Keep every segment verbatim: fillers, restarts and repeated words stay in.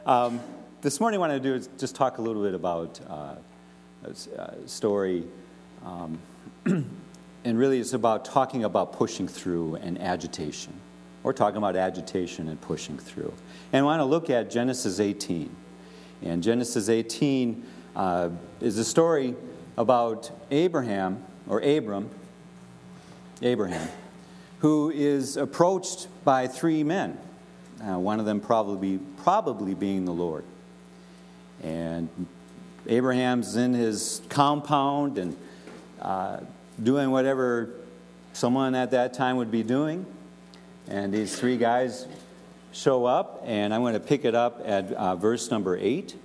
Um, this morning, what I want to do is just talk a little bit about uh, a story, um, and really it's about talking about pushing through and agitation. We're talking about agitation and pushing through. And I want to look at Genesis eighteen. And Genesis eighteen uh, is a story about Abraham, or Abram, Abraham, who is approached by three men. Uh, one of them probably probably being the Lord. And Abraham's in his compound and uh, doing whatever someone at that time would be doing. And these three guys show up, and I'm going to pick it up at uh, verse number eight.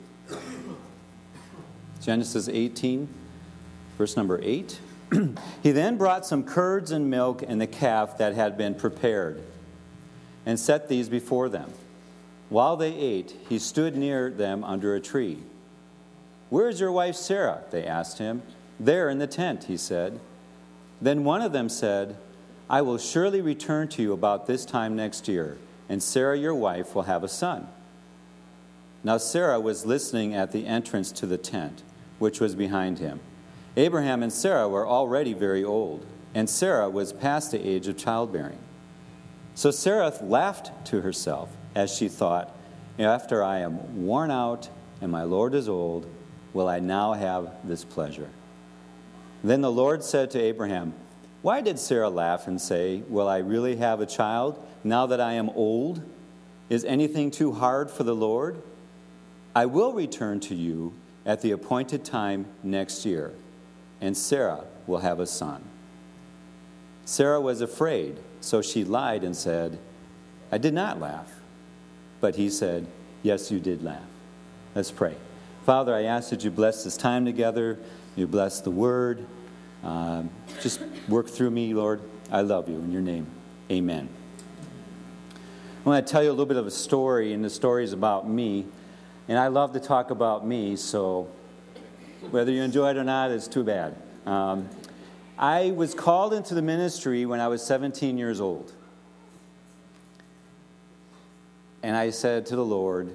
Genesis eighteen, verse number eight. He then brought some curds and milk and the calf that had been prepared, and set these before them. While they ate, he stood near them under a tree. "Where is your wife Sarah?" they asked him. "There in the tent," he said. Then one of them said, "I will surely return to you about this time next year, and Sarah your wife will have a son." Now Sarah was listening at the entrance to the tent, which was behind him. Abraham and Sarah were already very old, and Sarah was past the age of childbearing. So Sarah laughed to herself as she thought, "After I am worn out and my Lord is old, will I now have this pleasure?" Then the Lord said to Abraham, "Why did Sarah laugh and say, 'Will I really have a child now that I am old? Is anything too hard for the Lord?' I will return to you at the appointed time next year, and Sarah will have a son." Sarah was afraid, so she lied and said, "I did not laugh." But he said, "Yes, you did laugh." Let's pray. Father, I ask that you bless this time together. You bless the word. Um, just work through me, Lord. I love you. In your name, amen. I want to tell you a little bit of a story, and the story is about me. And I love to talk about me, so whether you enjoy it or not, it's too bad. Um, I was called into the ministry when I was seventeen years old. And I said to the Lord,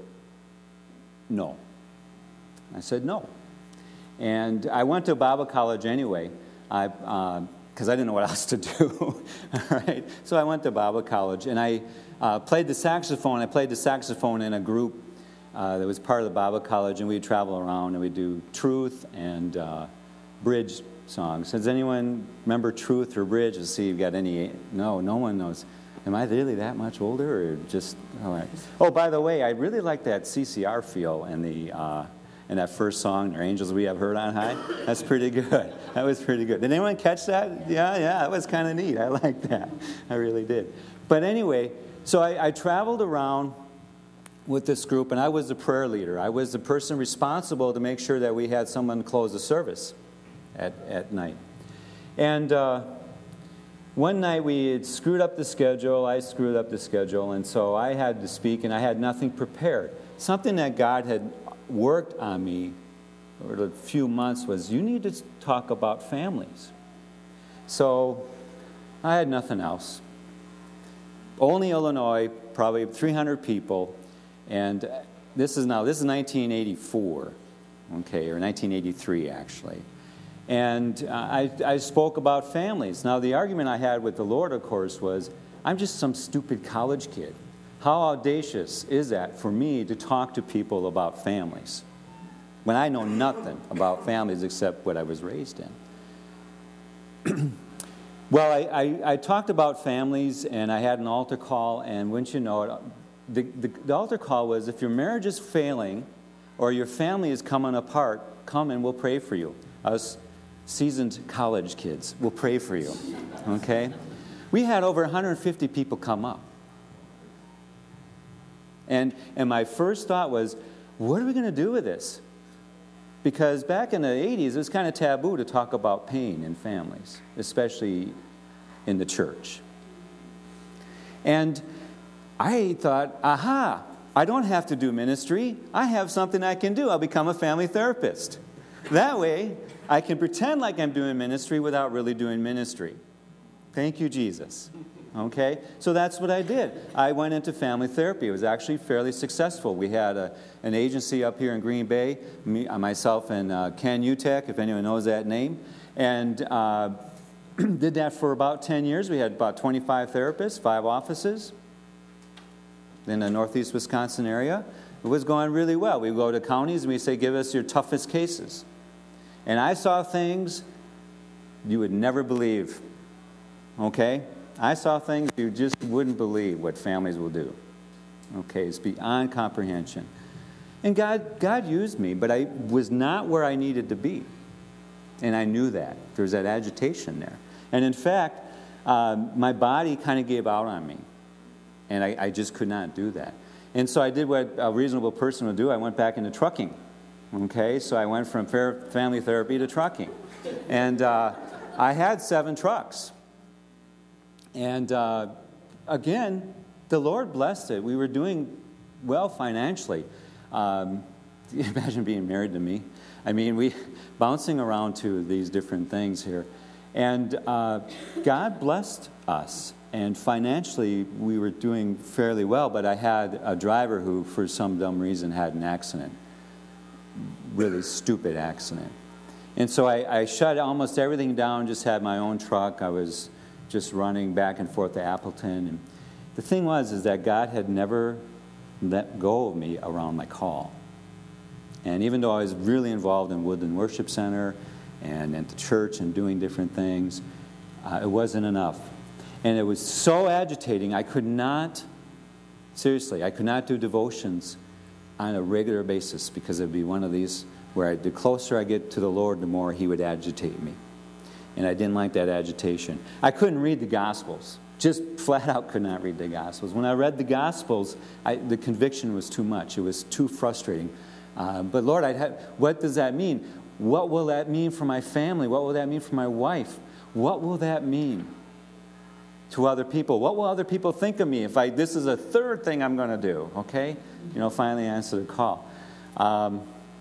no. I said no. And I went to Bible college anyway, I because uh, I didn't know what else to do. All right. So I went to Bible college, and I uh, played the saxophone. I played the saxophone in a group uh, that was part of the Bible college, and we'd travel around, and we'd do Truth and uh, Bridge songs. Does anyone remember Truth or Bridge? Let's see if you've got any. No, no one knows. Am I really that much older, or just all right? Oh, by the way, I really like that C C R feel and the uh, and that first song, "Our Angels We Have Heard on High." That's pretty good. That was pretty good. Did anyone catch that? Yeah, yeah, that was kind of neat. I liked that. I really did. But anyway, so I, I traveled around with this group, and I was the prayer leader. I was the person responsible to make sure that we had someone close the service at at night. And uh, one night we had screwed up the schedule. I screwed up the schedule, and so I had to speak, and I had nothing prepared. Something that God had worked on me over a few months was, you need to talk about families. So I had nothing else. Only Illinois, probably three hundred people, and this is now, this is nineteen eighty-four, okay, or nineteen eighty-three actually. And uh, I, I spoke about families. Now, the argument I had with the Lord, of course, was, I'm just some stupid college kid. How audacious is that for me to talk to people about families when I know nothing about families except what I was raised in? Well, I, I, I talked about families, and I had an altar call, and wouldn't you know it, the, the, the altar call was, if your marriage is failing or your family is coming apart, come and we'll pray for you. I was seasoned college kids. We'll pray for you, okay? We had over one hundred fifty people come up. And and my first thought was, what are we going to do with this? Because back in the eighties, it was kind of taboo to talk about pain in families, especially in the church. And I thought, aha, I don't have to do ministry. I have something I can do. I'll become a family therapist. That way, I can pretend like I'm doing ministry without really doing ministry. Thank you, Jesus. Okay? So that's what I did. I went into family therapy. It was actually fairly successful. We had a, an agency up here in Green Bay, me, myself and uh, Ken Utek, if anyone knows that name, and uh, did that for about ten years. We had about twenty-five therapists, five offices in the northeast Wisconsin area. It was going really well. We go to counties and we say, give us your toughest cases. And I saw things you would never believe. Okay? I saw things you just wouldn't believe what families will do. Okay? It's beyond comprehension. And God, God used me, but I was not where I needed to be. And I knew that. There was that agitation there. And in fact, um, my body kind of gave out on me. And I, I just could not do that. And so I did what a reasonable person would do. I went back into trucking. Okay? So I went from fair family therapy to trucking. And uh, I had seven trucks. And uh, again, the Lord blessed it. We were doing well financially. Um, imagine being married to me. I mean, we bouncing around to these different things here. And uh, God blessed us. And financially, we were doing fairly well, but I had a driver who, for some dumb reason, had an accident. Really stupid accident. And so I, I shut almost everything down, just had my own truck. I was just running back and forth to Appleton. And the thing was is that God had never let go of me around my call. And even though I was really involved in Woodland Worship Center and at the church and doing different things, uh, it wasn't enough. And it was so agitating, I could not, seriously, I could not do devotions on a regular basis because it would be one of these where I, the closer I get to the Lord, the more He would agitate me. And I didn't like that agitation. I couldn't read the Gospels. Just flat out could not read the Gospels. When I read the Gospels, I, the conviction was too much. It was too frustrating. Uh, but Lord, I'd have, what does that mean? What will that mean for my family? What will that mean for my wife? What will that mean to other people? What will other people think of me if I? This is a third thing I'm going to do, okay? You know, finally answer the call. Um,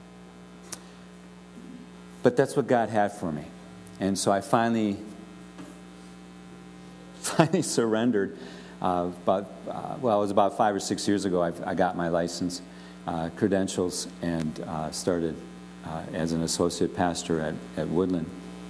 but that's what God had for me. And so I finally, finally surrendered. Uh, about, uh, well, it was about five or six years ago I, I got my license, uh, credentials, and uh, started uh, as an associate pastor at, at Woodland.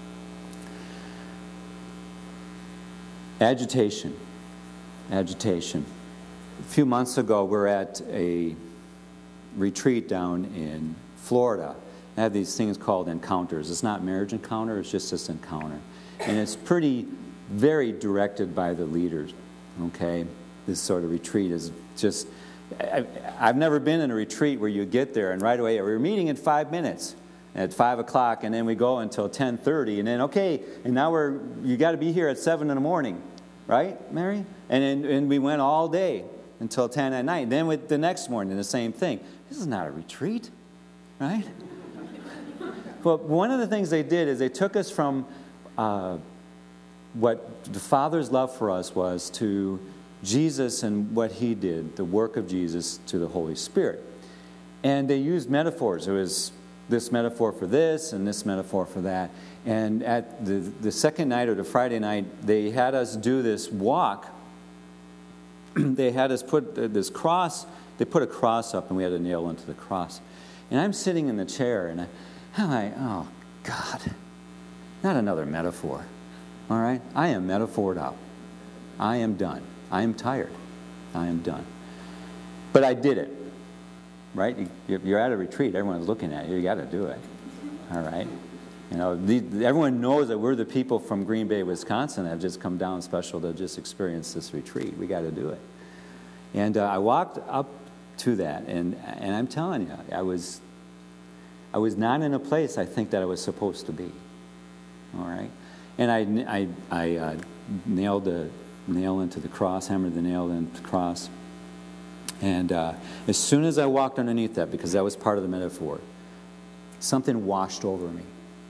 Agitation. Agitation. A few months ago, we're at a retreat down in Florida. I have these things called encounters. It's not marriage encounter, it's just this encounter. And it's pretty, very directed by the leaders, okay? This sort of retreat is just, I, I've never been in a retreat where you get there and right away, we're meeting in five minutes. At five o'clock, and then we go until ten thirty, and then, okay, and now we're, you got to be here at seven in the morning, right, Mary? And then and we went all day until ten at night. And then with the next morning, the same thing. This is not a retreat, right? But one of the things they did is they took us from uh, what the Father's love for us was to Jesus and what He did, the work of Jesus, to the Holy Spirit. And they used metaphors. It was this metaphor for this and this metaphor for that. And at the, the second night or the Friday night, they had us do this walk. They had us put this cross, they put a cross up and we had to nail into the cross. And I'm sitting in the chair and I, I'm like, oh, God, not another metaphor. All right? I am metaphored out. I am done. I am tired. I am done. But I did it. Right? You're at a retreat. Everyone's looking at you. You got to do it. All right? You know, the, everyone knows that we're the people from Green Bay, Wisconsin that have just come down special to just experience this retreat. We got to do it. And uh, I walked up to that, and and I'm telling you, I was I was not in a place I think that I was supposed to be. All right? And I I I uh, nailed the nail into the cross, hammered the nail into the cross. And uh, as soon as I walked underneath that, because that was part of the metaphor, something washed over me.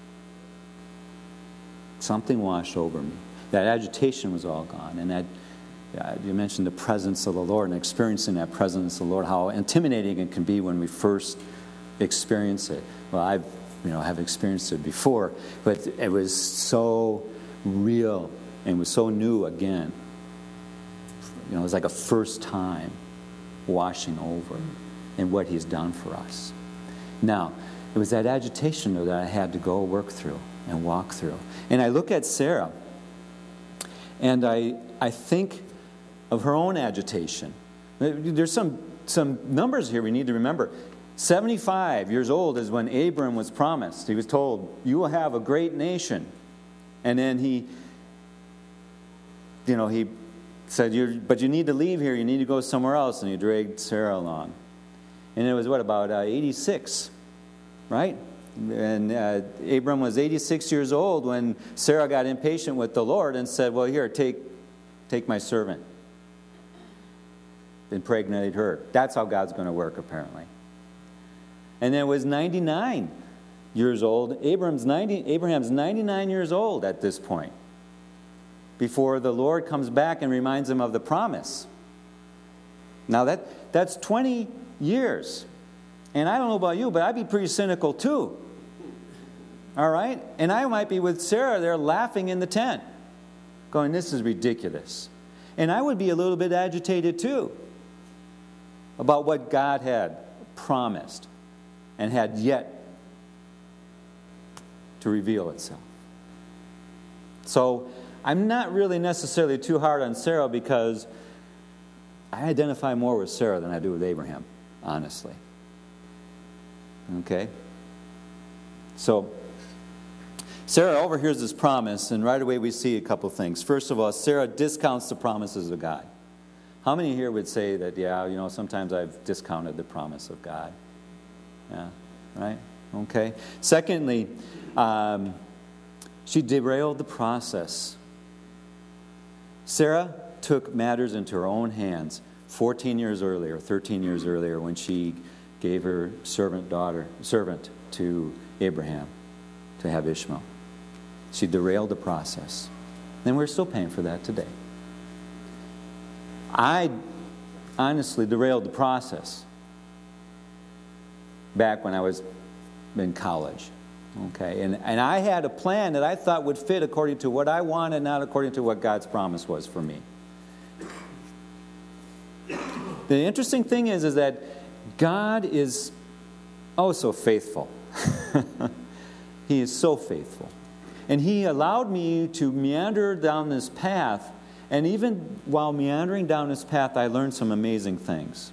Something washed over me. That agitation was all gone. And that uh, you mentioned the presence of the Lord and experiencing that presence of the Lord, how intimidating it can be when we first experience it. Well, I've you know have experienced it before, but it was so real and was so new again. You know, it was like a first time washing over in what he's done for us. Now, it was that agitation though, that I had to go work through and walk through. And I look at Sarah, and I I think of her own agitation. There's some, some numbers here we need to remember. seventy-five years old is when Abram was promised. He was told, you will have a great nation. And then he, you know, he said, You're, but you need to leave here. You need to go somewhere else. And he dragged Sarah along. And it was, what, about uh, eighty-six, right? And uh, Abram was eighty-six years old when Sarah got impatient with the Lord and said, well, here, take, take my servant. Impregnated her. That's how God's going to work, apparently. And then it was ninety-nine years old. Abraham's ninety, Abraham's ninety-nine years old at this point, before the Lord comes back and reminds him of the promise. Now that that's twenty years. And I don't know about you, but I'd be pretty cynical too. All right? And I might be with Sarah there laughing in the tent, going, this is ridiculous. And I would be a little bit agitated too about what God had promised and had yet to reveal itself. So I'm not really necessarily too hard on Sarah, because I identify more with Sarah than I do with Abraham, honestly. Okay? So Sarah overhears this promise, and right away we see a couple things. First of all, Sarah discounts the promises of God. How many here would say that, yeah, you know, sometimes I've discounted the promise of God? Yeah, right? Okay. Secondly, um, she derailed the process. Sarah took matters into her own hands fourteen years earlier, thirteen years earlier, when she gave her servant daughter, servant to Abraham to have Ishmael. She derailed the process. And we're still paying for that today. I honestly derailed the process back when I was in college. Okay, and, and I had a plan that I thought would fit according to what I wanted, not according to what God's promise was for me. The interesting thing is, is that God is oh so faithful. He is so faithful. And He allowed me to meander down this path, and even while meandering down this path, I learned some amazing things.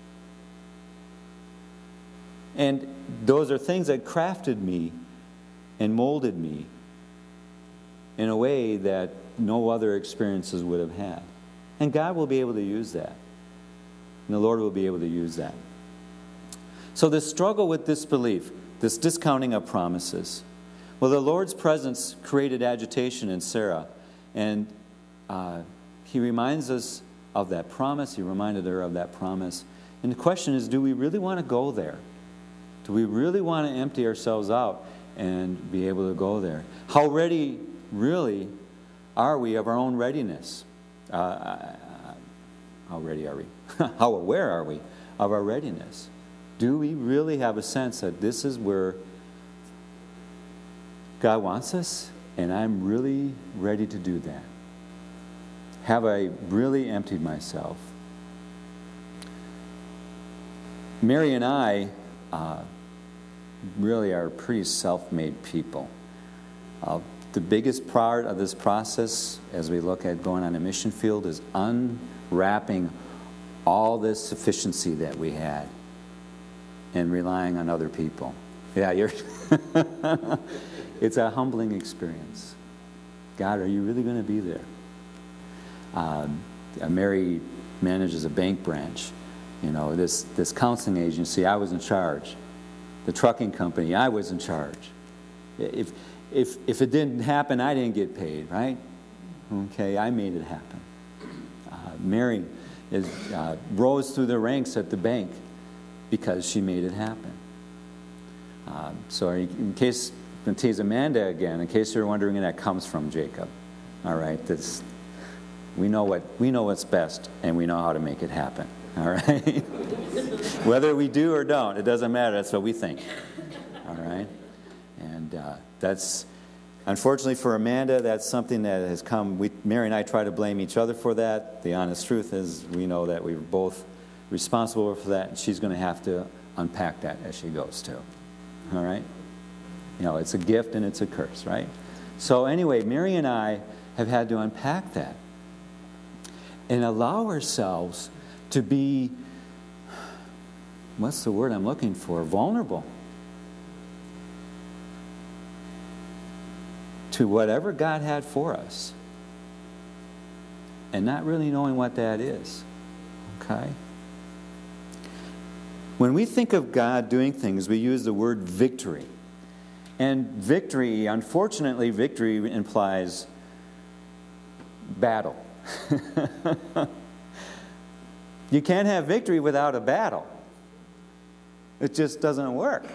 And those are things that crafted me and molded me in a way that no other experiences would have had. And God will be able to use that. And the Lord will be able to use that. So this struggle with disbelief, this discounting of promises, well, the Lord's presence created agitation in Sarah. And uh, He reminds us of that promise. He reminded her of that promise. And the question is, do we really want to go there? Do we really want to empty ourselves out and be able to go there? How ready, really, are we of our own readiness? Uh, how ready are we? How aware are we of our readiness? Do we really have a sense that this is where God wants us, and I'm really ready to do that? Have I really emptied myself? Mary and I uh, really are pretty self-made people. Uh, the biggest part of this process, as we look at going on a mission field, is unwrapping all this sufficiency that we had and relying on other people. Yeah, you're. It's a humbling experience. God, are you really going to be there? Um, Mary manages a bank branch. You know, this, this counseling agency, I was in charge. The trucking company, I was in charge. If, if, if it didn't happen, I didn't get paid, right? Okay, I made it happen. Uh, Mary is, uh, rose through the ranks at the bank because she made it happen. Uh, so in case, I'm going to tease Amanda again, in case you're wondering, that comes from Jacob. All right, this, we know what we know what's best, and we know how to make it happen. All right? Whether we do or don't, it doesn't matter. That's what we think. All right? And uh, that's Unfortunately for Amanda, that's something that has come. We, Mary and I try to blame each other for that. The honest truth is we know that we were both responsible for that, and she's going to have to unpack that as she goes too. All right? You know, it's a gift and it's a curse, right? So anyway, Mary and I have had to unpack that and allow ourselves to be, what's the word I'm looking for? Vulnerable to whatever God had for us and not really knowing what that is. Okay? When we think of God doing things, we use the word victory. And victory, unfortunately, victory implies battle. You can't have victory without a battle. It just doesn't work.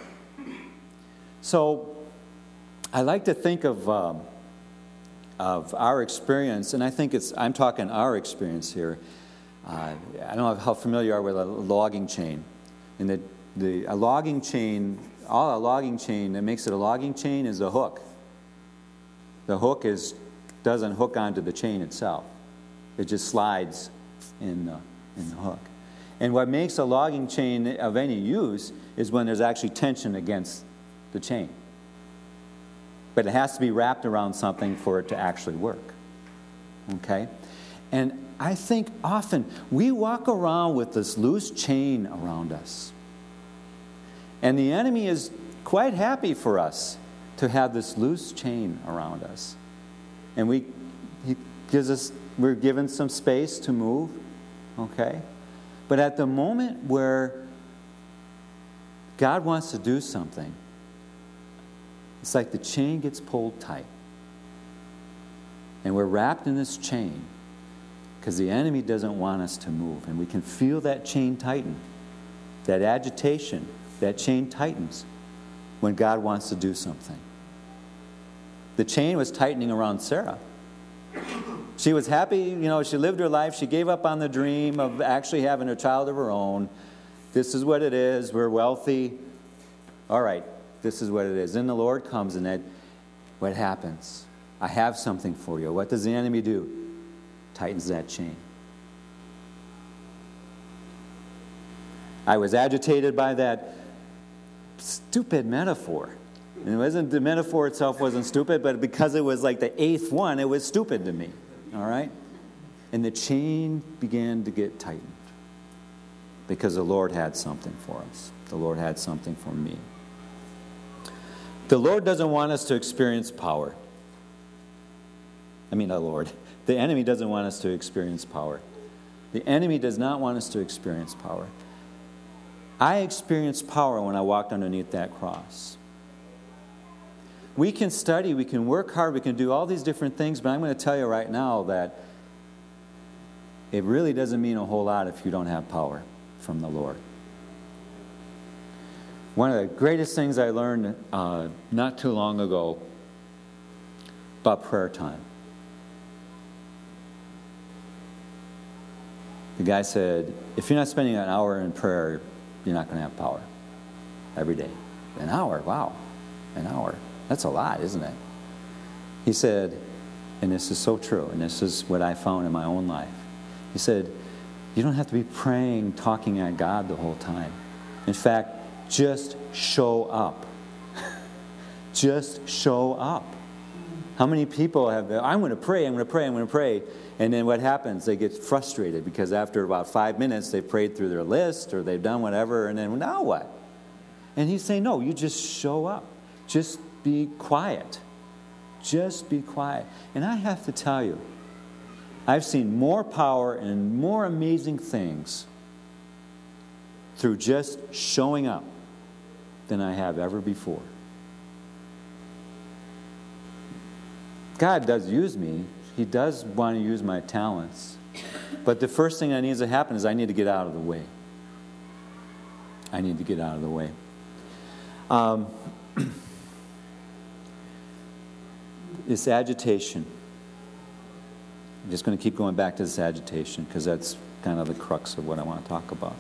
So I like to think of um, of our experience, and I think it's, I'm talking our experience here. Uh, I don't know how familiar you are with a logging chain. And the, the, a logging chain, all a logging chain that makes it a logging chain is a hook. The hook is doesn't hook onto the chain itself. It just slides in the, in the hook. And what makes a logging chain of any use is when there's actually tension against the chain. But it has to be wrapped around something for it to actually work. Okay? And I think often we walk around with this loose chain around us. And the enemy is quite happy for us to have this loose chain around us. And we he gives us we're given some space to move, okay? But at the moment where God wants to do something, it's like the chain gets pulled tight. And we're wrapped in this chain because the enemy doesn't want us to move. And we can feel that chain tighten, that agitation, that chain tightens when God wants to do something. The chain was tightening around Sarah. She was happy, you know, she lived her life. She gave up on the dream of actually having a child of her own. This is what it is. We're wealthy. All right, this is what it is. Then the Lord comes and that, what happens? I have something for you. What does the enemy do? Tightens that chain. I was agitated by that stupid metaphor. And it wasn't, the metaphor itself wasn't stupid, but because it was like the eighth one, it was stupid to me. All right? And the chain began to get tightened because the Lord had something for us. The Lord had something for me. The Lord doesn't want us to experience power. I mean, the Lord. The enemy doesn't want us to experience power. The enemy does not want us to experience power. I experienced power when I walked underneath that cross. We can study, we can work hard, we can do all these different things, but I'm going to tell you right now that it really doesn't mean a whole lot if you don't have power from the Lord. One of the greatest things I learned uh, not too long ago about prayer time. The guy said, if you're not spending an hour in prayer, you're not going to have power every day. An hour, wow, an hour. That's a lot, isn't it? He said, and this is so true, and this is what I found in my own life. He said, you don't have to be praying, talking at God the whole time. In fact, just show up. Just show up. How many people have, I'm going to pray, I'm going to pray, I'm going to pray. And then what happens? They get frustrated because after about five minutes, they've prayed through their list or they've done whatever, and then now what? And he's saying, no, you just show up. Just be quiet. Just be quiet. And I have to tell you, I've seen more power and more amazing things through just showing up than I have ever before. God does use me. He does want to use my talents. But the first thing that needs to happen is I need to get out of the way. I need to get out of the way. Um, this agitation. I'm just going to keep going back to this agitation because that's kind of the crux of what I want to talk about.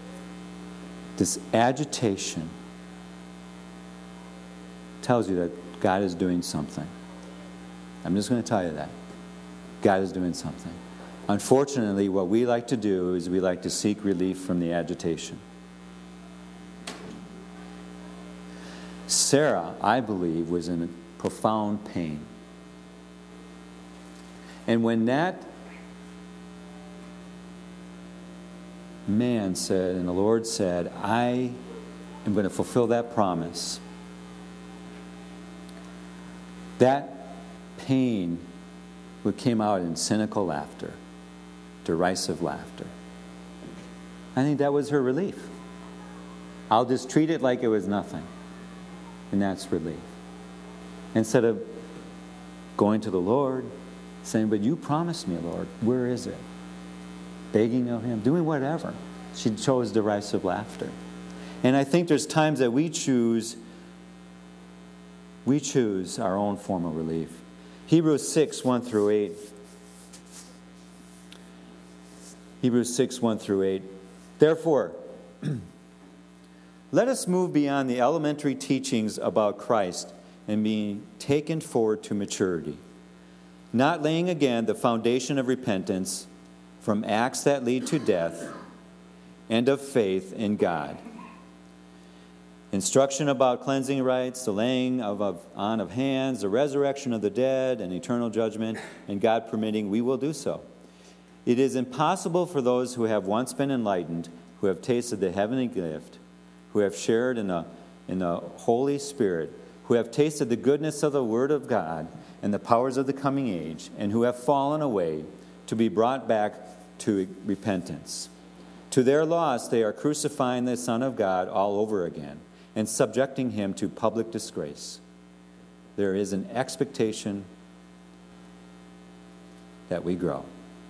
This agitation tells you that God is doing something. I'm just going to tell you that. God is doing something. Unfortunately, what we like to do is we like to seek relief from the agitation. Sarah, I believe, was in profound pain. And when that man said, and the Lord said, I am going to fulfill that promise, that pain would came out in cynical laughter, derisive laughter. I think that was her relief. I'll just treat it like it was nothing. And that's relief. Instead of going to the Lord, saying, but you promised me, Lord, where is it? Begging of him, doing whatever. She chose derisive laughter. And I think there's times that we choose, we choose our own form of relief. Hebrews six, one through eight. Hebrews six, one through eight. Therefore, let us move beyond the elementary teachings about Christ and being taken forward to maturity, not laying again the foundation of repentance from acts that lead to death and of faith in God. Instruction about cleansing rites, the laying of, of, on of hands, the resurrection of the dead, and eternal judgment, and God permitting, we will do so. It is impossible for those who have once been enlightened, who have tasted the heavenly gift, who have shared in the, in the Holy Spirit, who have tasted the goodness of the Word of God and the powers of the coming age, and who have fallen away, to be brought back to repentance. To their loss, they are crucifying the Son of God all over again and subjecting him to public disgrace. There is an expectation that we grow.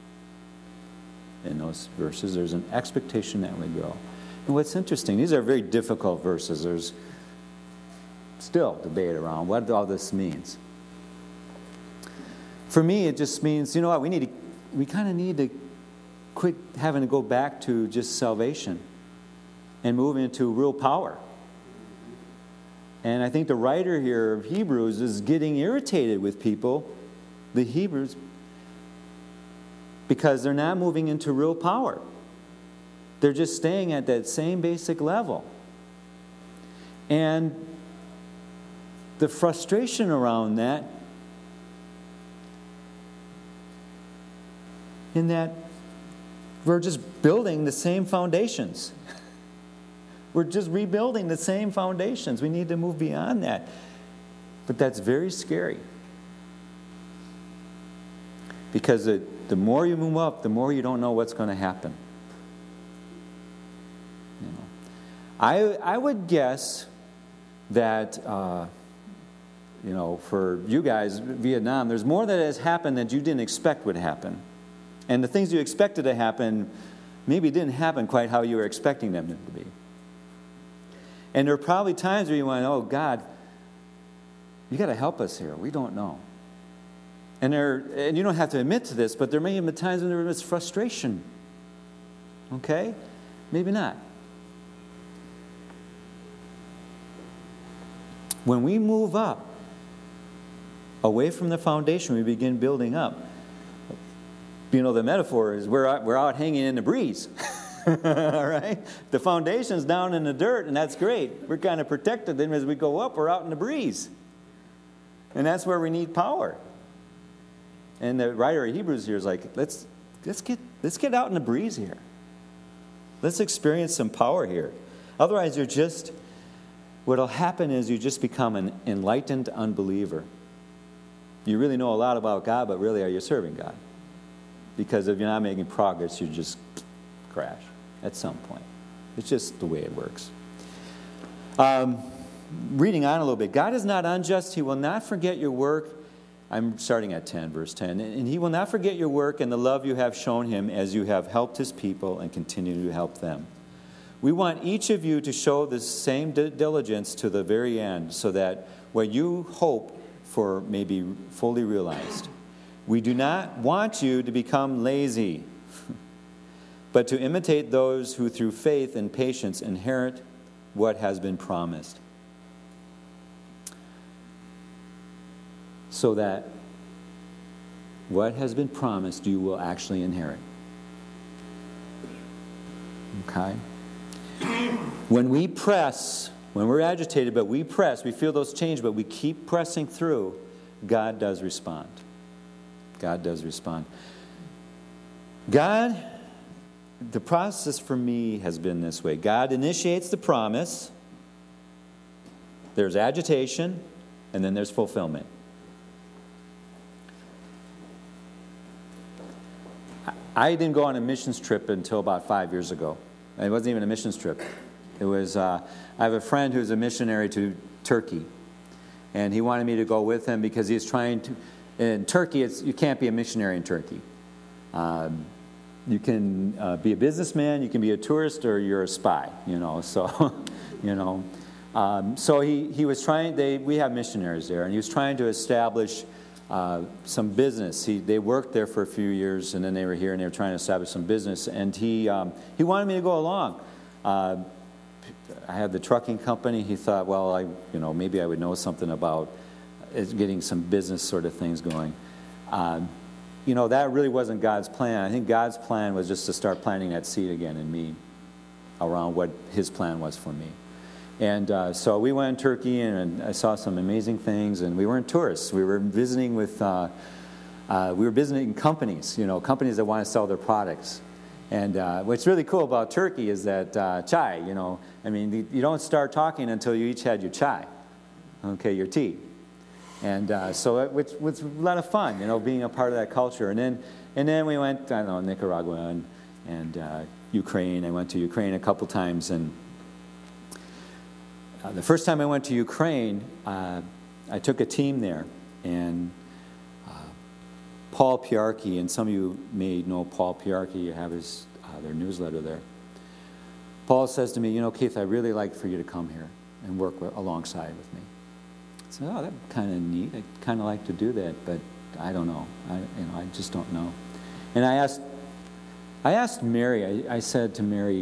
In those verses, there's an expectation that we grow. And what's interesting, these are very difficult verses. There's still debate around what all this means. For me, it just means, you know what, we need to, we kind of need to quit having to go back to just salvation and move into real power. And I think the writer here of Hebrews is getting irritated with people, the Hebrews, because they're not moving into real power. They're just staying at that same basic level. And the frustration around that, in that we're just building the same foundations. We're just rebuilding the same foundations. We need to move beyond that. But that's very scary. Because the, the more you move up, the more you don't know what's going to happen. You know, I I would guess that uh, you know, for you guys, Vietnam, there's more that has happened that you didn't expect would happen, and the things you expected to happen maybe didn't happen quite how you were expecting them to be. And there are probably times where you went, "Oh God, you got to help us here. We don't know." And there, and you don't have to admit to this, but there may have been times when there was frustration. Okay? Maybe not. When we move up, away from the foundation, we begin building up. You know, the metaphor is we're out, we're out hanging in the breeze. All right? The foundation's down in the dirt, and that's great. We're kind of protected. Then as we go up, we're out in the breeze. And that's where we need power. And the writer of Hebrews here is like, let's let's get let's get out in the breeze here. Let's experience some power here. Otherwise, you're just, what'll happen is you just become an enlightened unbeliever. You really know a lot about God, but really are you serving God? Because if you're not making progress, you just crash at some point. It's just the way it works. Um, reading on a little bit. God is not unjust. He will not forget your work. I'm starting at ten, verse ten. And he will not forget your work and the love you have shown him as you have helped his people and continue to help them. We want each of you to show the same diligence to the very end, so that what you hope for may be fully realized. We do not want you to become lazy, but to imitate those who through faith and patience inherit what has been promised. so that what has been promised you will actually inherit. Okay? When we press, when we're agitated, but we press, we feel those change, but we keep pressing through, God does respond. God does respond. God, the process for me has been this way. God initiates the promise, there's agitation, and then there's fulfillment. I didn't go on a missions trip until about five years ago. It wasn't even a missions trip. It was, uh, I have a friend who's a missionary to Turkey. And he wanted me to go with him because he's trying to, in Turkey, it's, you can't be a missionary in Turkey. Um, you can uh, be a businessman, you can be a tourist, or you're a spy, you know, so, you know. Um, so he, he was trying, they, we have missionaries there, and he was trying to establish Uh, some business. He, they worked there for a few years, and then they were here, and they were trying to establish some business. And he um, he wanted me to go along. Uh, I had the trucking company. He thought, well, I you know maybe I would know something about getting some business sort of things going. Um, you know that really wasn't God's plan. I think God's plan was just to start planting that seed again in me, around what His plan was for me. And uh, so we went to Turkey, and I saw some amazing things. And we weren't tourists; we were visiting with, uh, uh, we were visiting companies, you know, companies that want to sell their products. And uh, what's really cool about Turkey is that uh, chai, you know, I mean, you don't start talking until you each had your chai, okay, your tea. And uh, so it was, was a lot of fun, you know, being a part of that culture. And then, and then we went, I don't know, Nicaragua and, and uh, Ukraine. I went to Ukraine a couple times, and Uh, the first time I went to Ukraine, uh, I took a team there, and uh, Paul Piarki, and some of you may know Paul Piarki, you have his uh, their newsletter there. Paul says to me, you know, Keith, I'd really like for you to come here and work with, alongside with me. I said, oh, that's kind of neat. I'd kind of like to do that, but I don't know. I, you know, I just don't know. And I asked, I asked Mary. I, I said to Mary,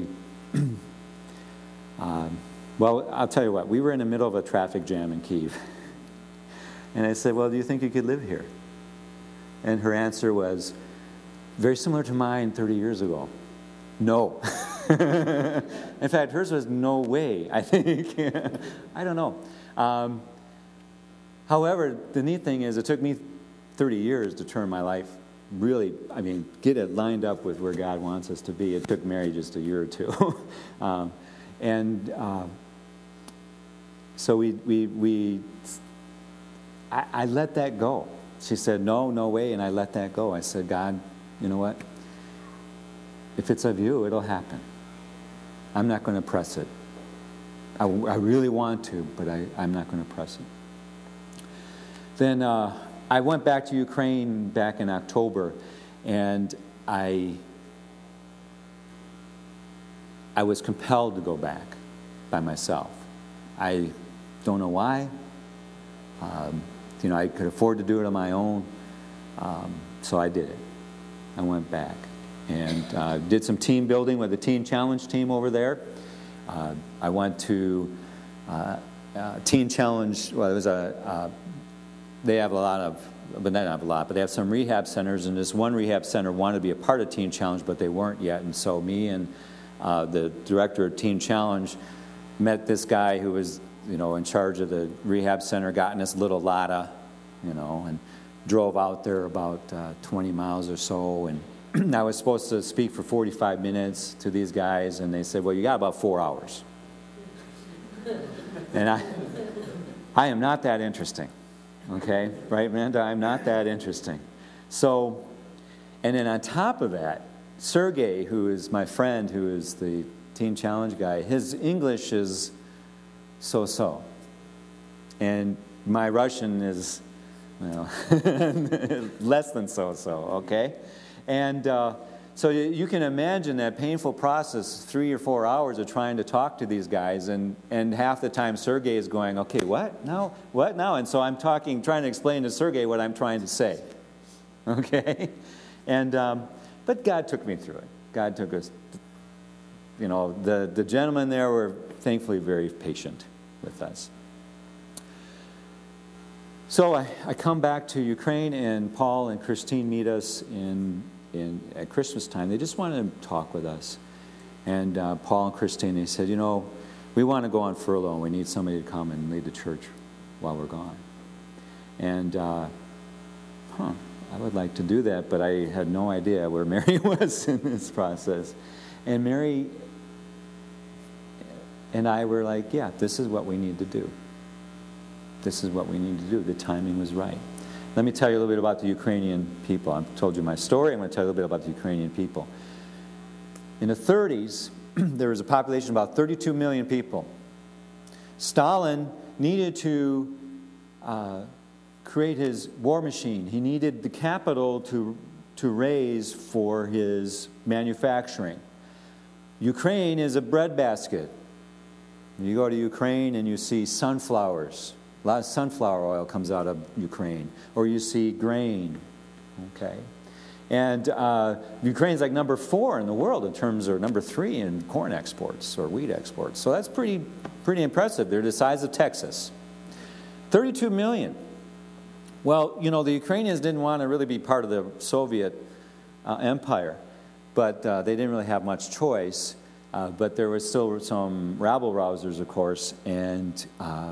um, well, I'll tell you what, we were in the middle of a traffic jam in Kyiv. And I said, well, do you think you could live here? And her answer was, very similar to mine thirty years ago. No. In fact, hers was no way, I think. I don't know. Um, however, the neat thing is it took me thirty years to turn my life really, I mean, get it lined up with where God wants us to be. It took Mary just a year or two. um, and... Uh, So we, we, we I, I let that go. She said, no, no way, and I let that go. I said, God, you know what? If it's of you, it'll happen. I'm not going to press it. I, I really want to, but I, I'm not going to press it. Then uh, I went back to Ukraine back in October, and I, I was compelled to go back by myself. I don't know why. Um, you know, I could afford to do it on my own, um, so I did it. I went back and uh, did some team building with the Teen Challenge team over there. Uh, I went to uh, uh, Teen Challenge. Well, it was a. Uh, they have a lot of, but they don't have a lot, but they have some rehab centers. And this one rehab center wanted to be a part of Teen Challenge, but they weren't yet. And so me and uh, the director of Teen Challenge met this guy who was, you know, in charge of the rehab center, got in this little Lada, you know, and drove out there about uh, twenty miles or so. And I was supposed to speak for forty-five minutes to these guys, and they said, well, you got about four hours. And I, I am not that interesting, okay? Right, Amanda? I'm not that interesting. So, and then on top of that, Sergey, who is my friend, who is the Teen Challenge guy, his English is so-so. And my Russian is, well, less than so-so, okay? And uh, so you, you can imagine that painful process, three or four hours of trying to talk to these guys, and, and half the time Sergey is going, okay, what now? What now? And so I'm talking, trying to explain to Sergey what I'm trying to say, okay? And, um, but God took me through it. God took us. You know, the, the gentlemen there were thankfully very patient with us. So I, I come back to Ukraine, and Paul and Christine meet us in, in at Christmas time. They just wanted to talk with us. And uh, Paul and Christine, they said, you know, we want to go on furlough, and we need somebody to come and lead the church while we're gone. And, uh, huh, I would like to do that, but I had no idea where Mary was in this process. And Mary and I were like, yeah, this is what we need to do. This is what we need to do. The timing was right. Let me tell you a little bit about the Ukrainian people. I've told you my story. I'm going to tell you a little bit about the Ukrainian people. In the thirties, there was a population of about thirty-two million people. Stalin needed to uh, create his war machine. He needed the capital to, to raise for his manufacturing. Ukraine is a breadbasket. You go to Ukraine and you see sunflowers. A lot of sunflower oil comes out of Ukraine. Or you see grain. Okay? And uh, Ukraine's like number four in the world in terms of number three in corn exports or wheat exports. So that's pretty, pretty impressive. They're the size of Texas. thirty-two million. Well, you know, the Ukrainians didn't want to really be part of the Soviet uh, empire, but uh, they didn't really have much choice. Uh, but there was still some rabble-rousers, of course, and uh,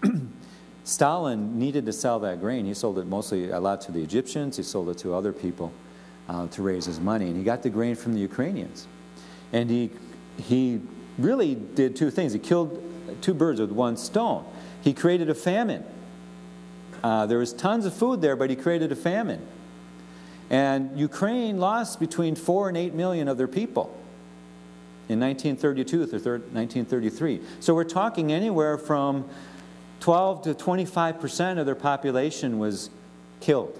Stalin needed to sell that grain. He sold it mostly a lot to the Egyptians. He sold it to other people uh, to raise his money. And he got the grain from the Ukrainians. And he, he really did two things. He killed two birds with one stone. He created a famine. Uh, there was tons of food there, but he created a famine. And Ukraine lost between four and eight million of their people in nineteen thirty-two through nineteen thirty-three. So we're talking anywhere from twelve to twenty-five percent of their population was killed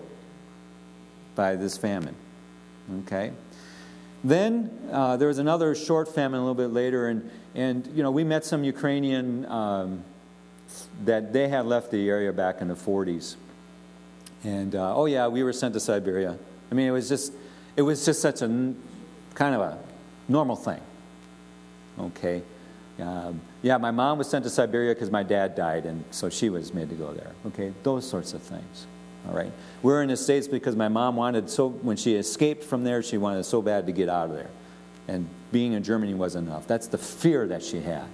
by this famine. Okay? Then uh, there was another short famine a little bit later, and, and you know, we met some Ukrainian um, that they had left the area back in the forties. And, uh, oh yeah, we were sent to Siberia. I mean, it was just, it was just such a kind of a normal thing. Okay. Um, yeah, my mom was sent to Siberia because my dad died, and so she was made to go there. Okay, those sorts of things. All right. We're in the States because my mom wanted so, when she escaped from there, she wanted so bad to get out of there. And being in Germany was enough. That's the fear that she had.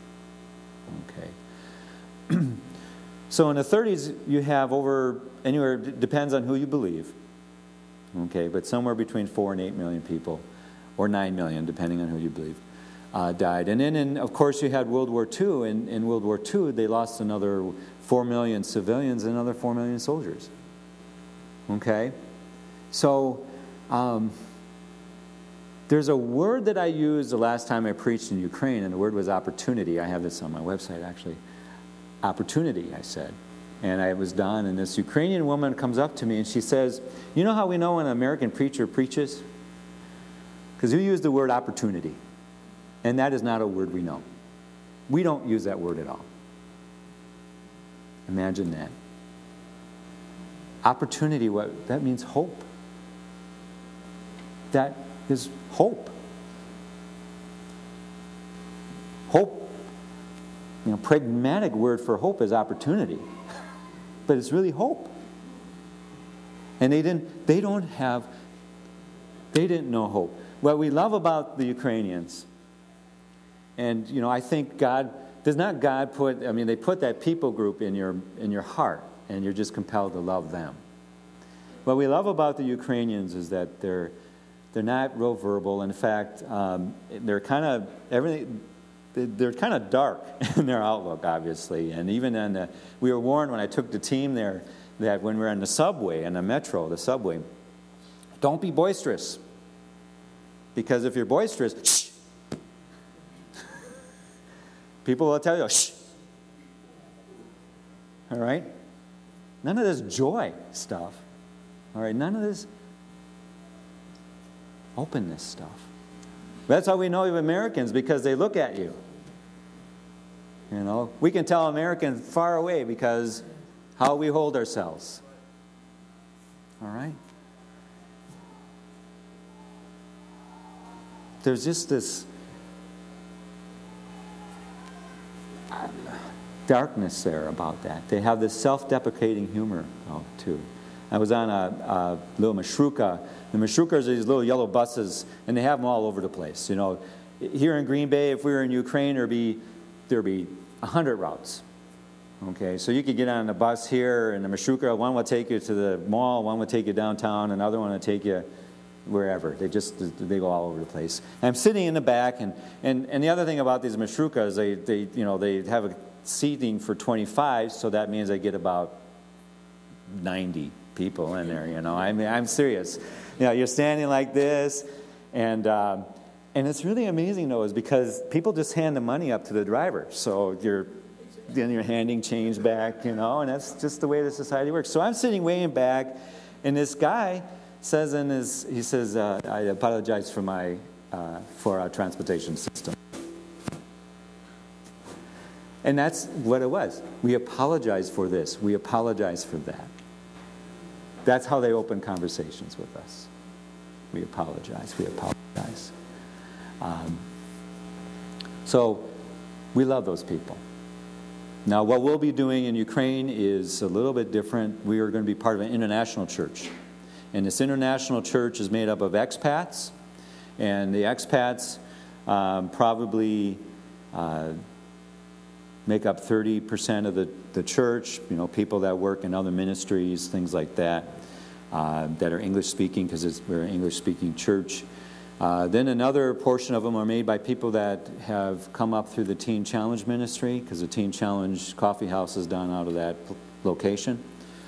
Okay. So in the thirties, you have over, anywhere, depends on who you believe. Okay, but somewhere between four and eight million people, or nine million, depending on who you believe. Uh, died. And then, in, of course, you had World War Two. And in World War Two, they lost another four million civilians and another four million soldiers. Okay? So, um, there's a word that I used the last time I preached in Ukraine, and the word was opportunity. I have this on my website, actually. Opportunity, I said. And I was done, and this Ukrainian woman comes up to me, and she says, you know how we know when an American preacher preaches? Because we use the word opportunity. And that is not a word we know. We don't use that word at all. Imagine that. Opportunity, what that means hope. That is hope. Hope, you know, pragmatic word for hope is opportunity. But it's really hope. And they didn't they don't have they didn't know hope. What we love about the Ukrainians, and, you know, I think God, does not God put, I mean, they put that people group in your in your heart, and you're just compelled to love them. What we love about the Ukrainians is that they're they're not real verbal. In fact, um, they're kind of, everything, they're kind of dark in their outlook, obviously. And even in the, we were warned when I took the team there that when we were in the subway, in the metro, the subway, don't be boisterous. Because if you're boisterous, shh. People will tell you, shh. All right? None of this joy stuff. All right? None of this openness stuff. That's how we know of Americans, because they look at you. You know? We can tell Americans far away because how we hold ourselves. All right? There's just this... darkness there about that. They have this self-deprecating humor, oh, too. I was on a, a little mashruka. The mashrukas are these little yellow buses, and they have them all over the place. You know, here in Green Bay, if we were in Ukraine, there'd be there'd be a hundred routes. Okay, so you could get on a bus here, and the mashruka, one would take you to the mall, one would take you downtown, another one would take you wherever. They just they go all over the place. And I'm sitting in the back, and, and, and the other thing about these mashrukas, they they you know they have a seating for twenty-five, so that means they get about ninety people in there. You know, I mean, I'm serious. You know, you're standing like this, and um, and it's really amazing though, is because people just hand the money up to the driver, so you're then you're handing change back, you know, and that's just the way the society works. So I'm sitting way in back, and this guy says in his, he says, uh, I apologize for my, uh, for our transportation system. And that's what it was. We apologize for this. We apologize for that. That's how they open conversations with us. We apologize. We apologize. Um, so we love those people. Now, what we'll be doing in Ukraine is a little bit different. We are going to be part of an international church. And this international church is made up of expats. And the expats um, probably uh, make up thirty percent of the, the church. You know, people that work in other ministries, things like that, uh, that are English-speaking, because we're an English-speaking church. Uh, then another portion of them are made by people that have come up through the Teen Challenge ministry, because the Teen Challenge Coffee House is done out of that location.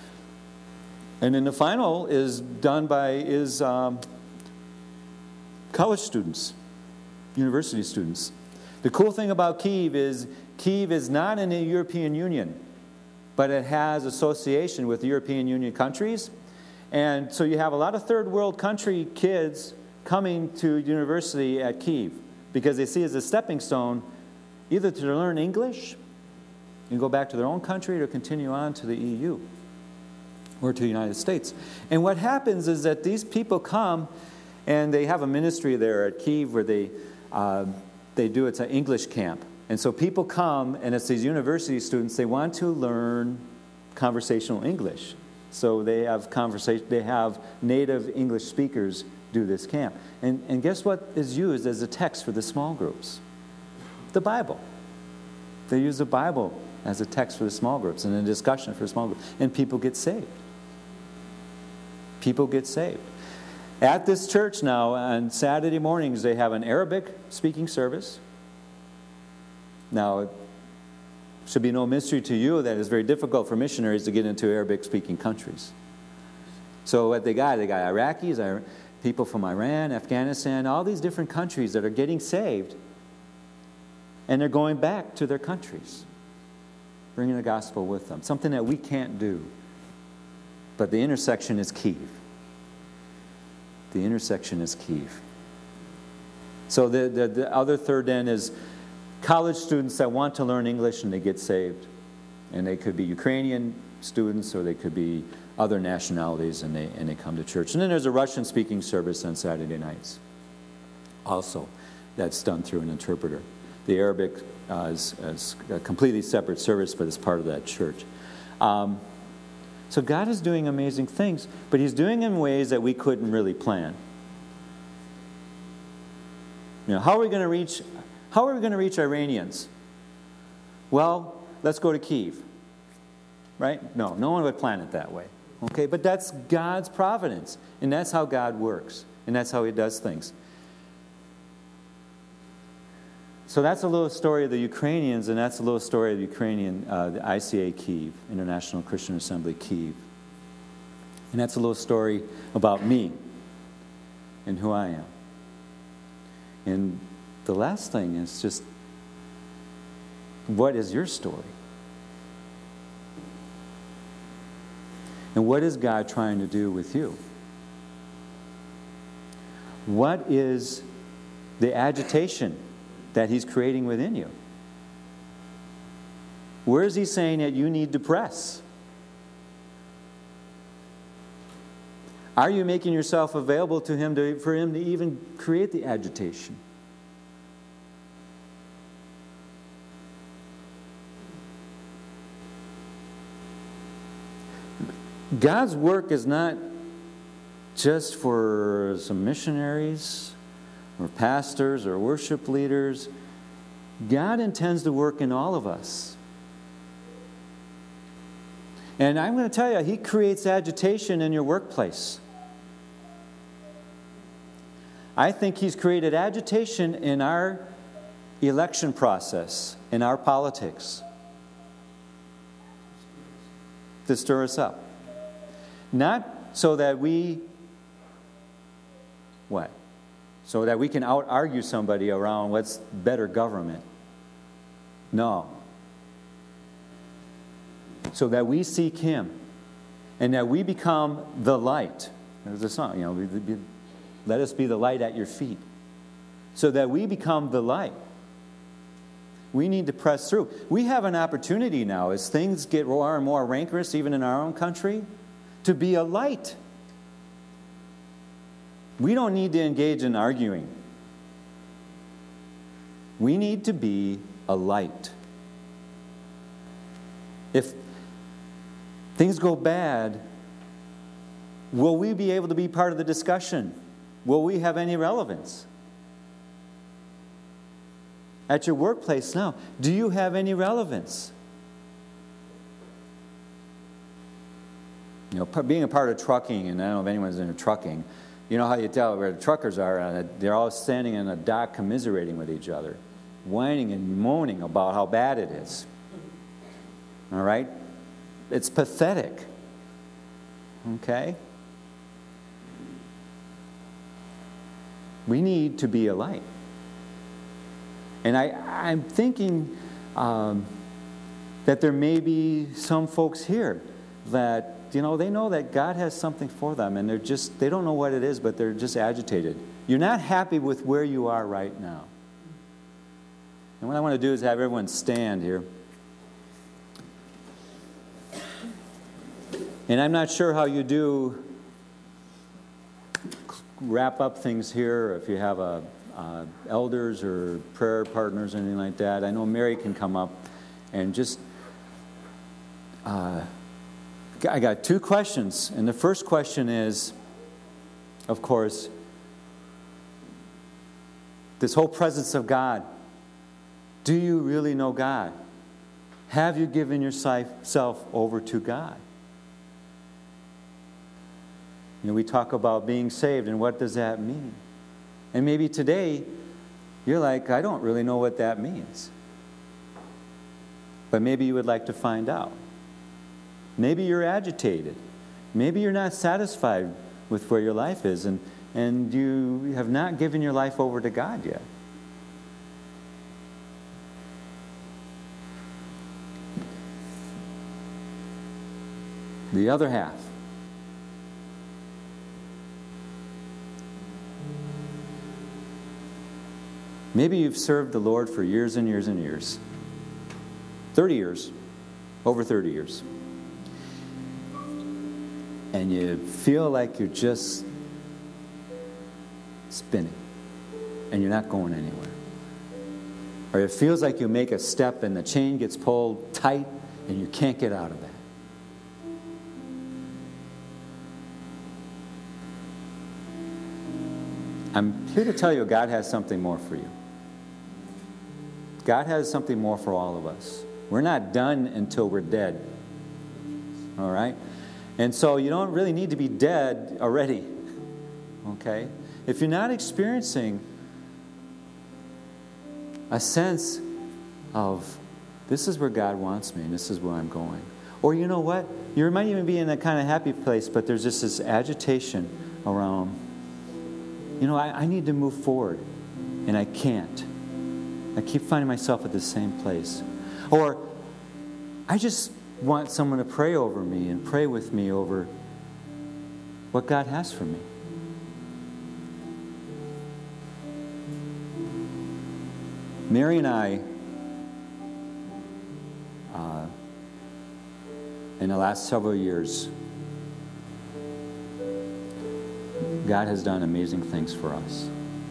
And then the final is done by is um, college students, university students. The cool thing about Kyiv is Kyiv is not in the European Union, but it has association with the European Union countries. And so you have a lot of third world country kids coming to university at Kyiv because they see it as a stepping stone either to learn English and go back to their own country or continue on to the E U or to the United States. And what happens is that these people come and they have a ministry there at Kyiv where they uh, they do, it's an English camp. And so people come, and it's these university students, they want to learn conversational English. So they have conversation, they have native English speakers do this camp. And, and guess what is used as a text for the small groups? The Bible. They use the Bible as a text for the small groups and a discussion for small groups. And people get saved. People get saved. At this church now, on Saturday mornings, they have an Arabic speaking service. Now, it should be no mystery to you that it's very difficult for missionaries to get into Arabic speaking countries. So what they got, they got Iraqis, people from Iran, Afghanistan, all these different countries that are getting saved, and they're going back to their countries, bringing the gospel with them. Something that we can't do. But the intersection is Kyiv. The intersection is Kyiv. So the, the, the other third then is college students that want to learn English and they get saved. And they could be Ukrainian students or they could be other nationalities, and they and they come to church. And then there's a Russian-speaking service on Saturday nights also that's done through an interpreter. The Arabic uh, is, is a completely separate service, but it's part of that church. Um, so God is doing amazing things, but He's doing them in ways that we couldn't really plan. You know, how are we going to reach? How are we going to reach Iranians? Well, let's go to Kyiv. Right? No, no one would plan it that way. Okay, but that's God's providence, and that's how God works, and that's how He does things. So that's a little story of the Ukrainians, and that's a little story of the Ukrainian, uh, the I C A Kyiv, International Christian Assembly Kyiv. And that's a little story about me and who I am. And the last thing is just, what is your story? And what is God trying to do with you? What is the agitation that He's creating within you? Where is He saying that you need to press? Are you making yourself available to Him to, for Him to even create the agitation? God's work is not just for some missionaries or pastors or worship leaders. God intends to work in all of us. And I'm going to tell you, He creates agitation in your workplace. I think He's created agitation in our election process, in our politics, to stir us up. Not so that we, what? So that we can out-argue somebody around what's better government. No. So that we seek Him, and that we become the light. There's a song, you know, we, we, let us be the light at your feet. So that we become the light. We need to press through. We have an opportunity now, as things get more and more rancorous, even in our own country, to be a light. We don't need to engage in arguing. We need to be a light. If things go bad, will we be able to be part of the discussion? Will we have any relevance? At your workplace now, do you have any relevance? You know, being a part of trucking, and I don't know if anyone's into trucking, you know how you tell where the truckers are, they're all standing in a dock commiserating with each other, whining and moaning about how bad it is. All right? It's pathetic. Okay? We need to be a light. And I, I'm thinking um, that there may be some folks here that, you know, they know that God has something for them, and they're just, they don't know what it is, but they're just agitated. You're not happy with where you are right now. And what I want to do is have everyone stand here. And I'm not sure how you do wrap up things here, or if you have a uh, elders or prayer partners or anything like that. I know Mary can come up and just... Uh, I got two questions. And the first question is, of course, this whole presence of God. Do you really know God? Have you given yourself over to God? You know, we talk about being saved, and what does that mean? And maybe today, you're like, I don't really know what that means. But maybe you would like to find out. Maybe you're agitated. Maybe you're not satisfied with where your life is, and, and you have not given your life over to God yet. The other half. Maybe you've served the Lord for years and years and years. thirty years. Over thirty years. And you feel like you're just spinning. And you're not going anywhere. Or it feels like you make a step and the chain gets pulled tight and you can't get out of that. I'm here to tell you God has something more for you. God has something more for all of us. We're not done until we're dead. All right? And so you don't really need to be dead already. Okay? If you're not experiencing a sense of, this is where God wants me, and this is where I'm going. Or you know what? You might even be in a kind of happy place, but there's just this agitation around, you know, I, I need to move forward, and I can't. I keep finding myself at the same place. Or I just want someone to pray over me and pray with me over what God has for me. Mary and I, uh, in the last several years, God has done amazing things for us.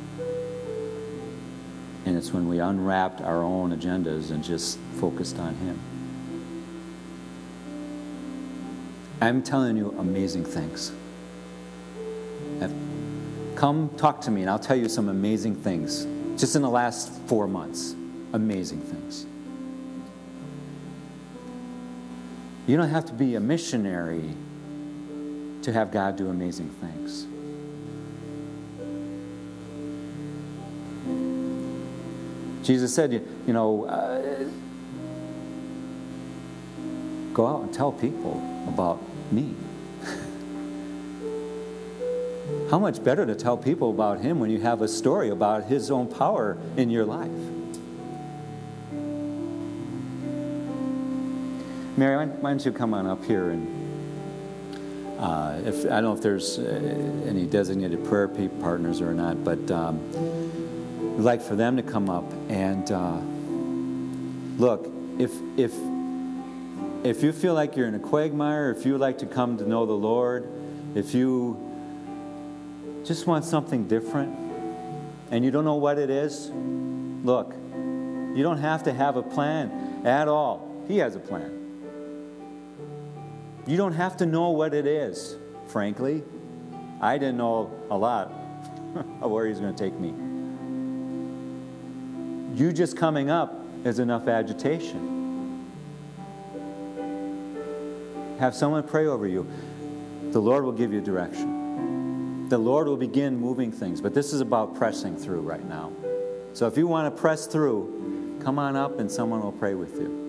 And it's when we unwrapped our own agendas and just focused on Him. I'm telling you amazing things. Come talk to me and I'll tell you some amazing things. Just in the last four months. Amazing things. You don't have to be a missionary to have God do amazing things. Jesus said, you, you know, uh, go out and tell people about me. How much better to tell people about him when you have a story about his own power in your life. Mary, why, why don't you come on up here and uh, if I don't know if there's uh, any designated prayer partners or not, but um, we'd like for them to come up and uh, look. If if if you feel like you're in a quagmire, if you would like to come to know the Lord, if you just want something different and you don't know what it is, look, you don't have to have a plan at all. He has a plan. You don't have to know what it is, frankly. I didn't know a lot of where he's going to take me. You just coming up is enough agitation. Have someone pray over you. The Lord will give you direction. The Lord will begin moving things. But this is about pressing through right now. So if you want to press through, come on up and someone will pray with you.